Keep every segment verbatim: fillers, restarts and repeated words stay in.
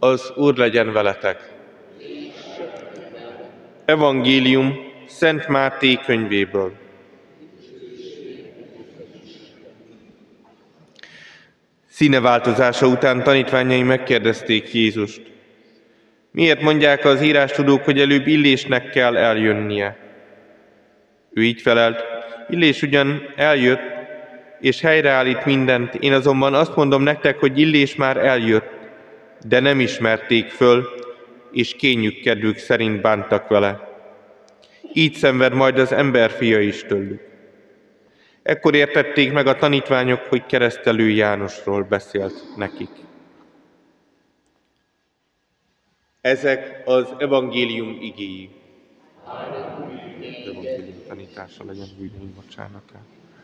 Az Úr legyen veletek! Evangélium Szent Máté könyvéből. Színeváltozása után tanítványai megkérdezték Jézust: miért mondják az írástudók, hogy előbb Illésnek kell eljönnie? Ő így felelt: Illés ugyan eljött, és helyreállít mindent, én azonban azt mondom nektek, hogy Illés már eljött, de nem ismerték föl, és kényük kedvük szerint bántak vele. Így szenved majd az emberfia is tőlük. Ekkor értették meg a tanítványok, hogy Keresztelő Jánosról beszélt nekik. Ezek az evangélium igéi. Az evangélium tanítása legyen bűneim bocsánatát.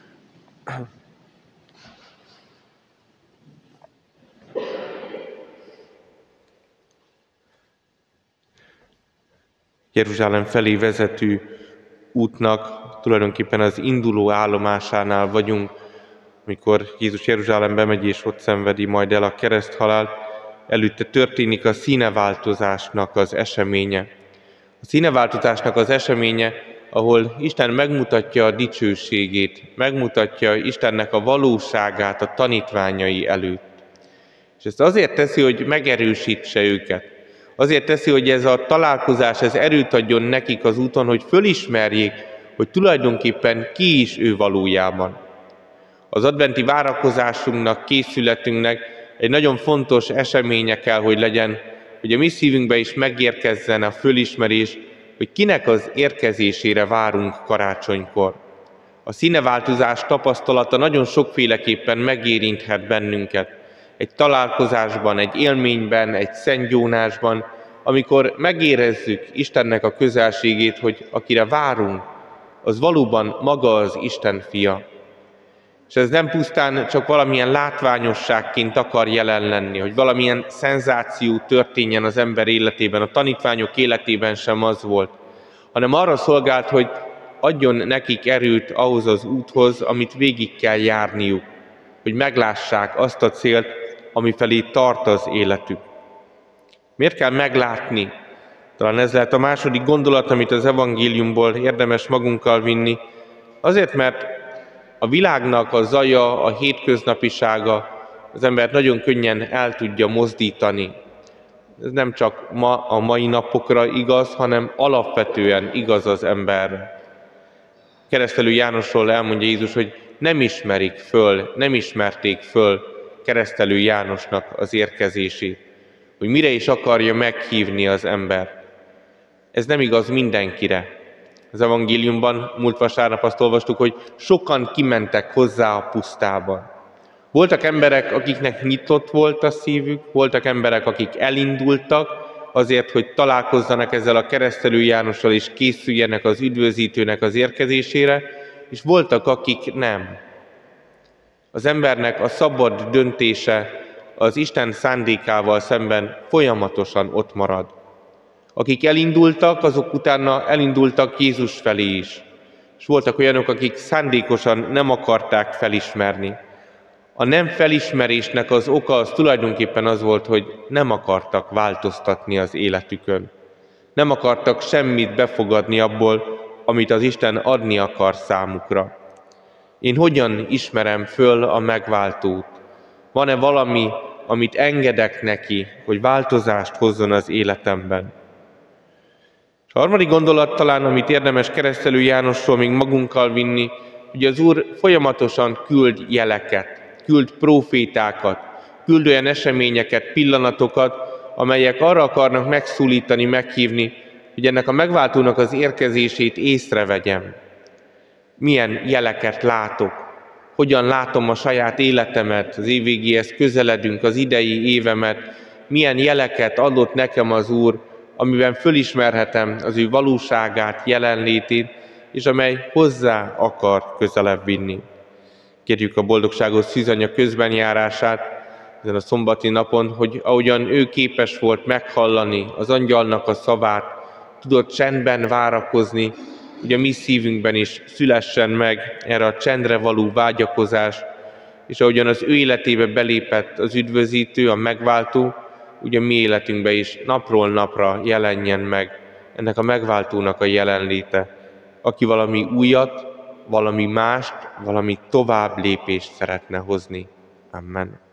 Jeruzsálem felé vezető útnak tulajdonképpen az induló állomásánál vagyunk, amikor Jézus Jeruzsálembe megy és ott szenvedi majd el a kereszthalált. Előtte történik a színeváltozásnak az eseménye. A színeváltozásnak az eseménye, ahol Isten megmutatja a dicsőségét, megmutatja Istennek a valóságát a tanítványai előtt. És ezt azért teszi, hogy megerősítse őket. Azért teszi, hogy ez a találkozás, ez erőt adjon nekik az úton, hogy fölismerjék, hogy tulajdonképpen ki is ő valójában. Az adventi várakozásunknak, készületünknek egy nagyon fontos eseménye kell, hogy legyen, hogy a mi szívünkbe is megérkezzen a fölismerés, hogy kinek az érkezésére várunk karácsonykor. A színeváltozás tapasztalata nagyon sokféleképpen megérinthet bennünket. Egy találkozásban, egy élményben, egy szentgyónásban, amikor megérezzük Istennek a közelségét, hogy akire várunk, az valóban maga az Isten fia. És ez nem pusztán csak valamilyen látványosságként akar jelen lenni, hogy valamilyen szenzáció történjen az ember életében, a tanítványok életében sem az volt, hanem arra szolgált, hogy adjon nekik erőt ahhoz az úthoz, amit végig kell járniuk, hogy meglássák azt a célt, ami felé tart az életük. Miért kell meglátni? Talán ez lehet a második gondolat, amit az evangéliumból érdemes magunkkal vinni. Azért, mert a világnak a zaja, a hétköznapisága az embert nagyon könnyen el tudja mozdítani. Ez nem csak ma a mai napokra igaz, hanem alapvetően igaz az emberre. Keresztelő Jánosról elmondja Jézus, hogy nem ismerik föl, nem ismerték föl Keresztelő Jánosnak az érkezését, hogy mire is akarja meghívni az embert. Ez nem igaz mindenkire. Az evangéliumban múlt vasárnap azt olvastuk, hogy sokan kimentek hozzá a pusztában. Voltak emberek, akiknek nyitott volt a szívük, voltak emberek, akik elindultak azért, hogy találkozzanak ezzel a Keresztelő Jánossal és készüljenek az üdvözítőnek az érkezésére, és voltak, akik nem. Az embernek a szabad döntése az Isten szándékával szemben folyamatosan ott marad. Akik elindultak, azok utána elindultak Jézus felé is. És voltak olyanok, akik szándékosan nem akarták felismerni. A nem felismerésnek az oka az tulajdonképpen az volt, hogy nem akartak változtatni az életükön. Nem akartak semmit befogadni abból, amit az Isten adni akar számukra. Én hogyan ismerem föl a megváltót? Van-e valami, amit engedek neki, hogy változást hozzon az életemben? És a harmadik gondolat talán, amit érdemes Keresztelő Jánosról még magunkkal vinni, hogy az Úr folyamatosan küld jeleket, küld prófétákat, küld olyan eseményeket, pillanatokat, amelyek arra akarnak megszólítani, meghívni, hogy ennek a megváltónak az érkezését észrevegyem. Milyen jeleket látok, hogyan látom a saját életemet, az év végéhez közeledünk, az idei évemet, milyen jeleket adott nekem az Úr, amiben fölismerhetem az ő valóságát, jelenlétét, és amely hozzá akar közelebb vinni. Kérjük a boldogságos szűzanya közbenjárását ezen a szombati napon, hogy ahogyan ő képes volt meghallani az angyalnak a szavát, tudott csendben várakozni, hogy a mi szívünkben is szülessen meg erre a csendre való vágyakozás, és ahogyan az ő életébe belépett az üdvözítő, a megváltó, úgy a mi életünkben is napról napra jelenjen meg ennek a megváltónak a jelenléte, aki valami újat, valami mást, valami tovább lépést szeretne hozni. Amen.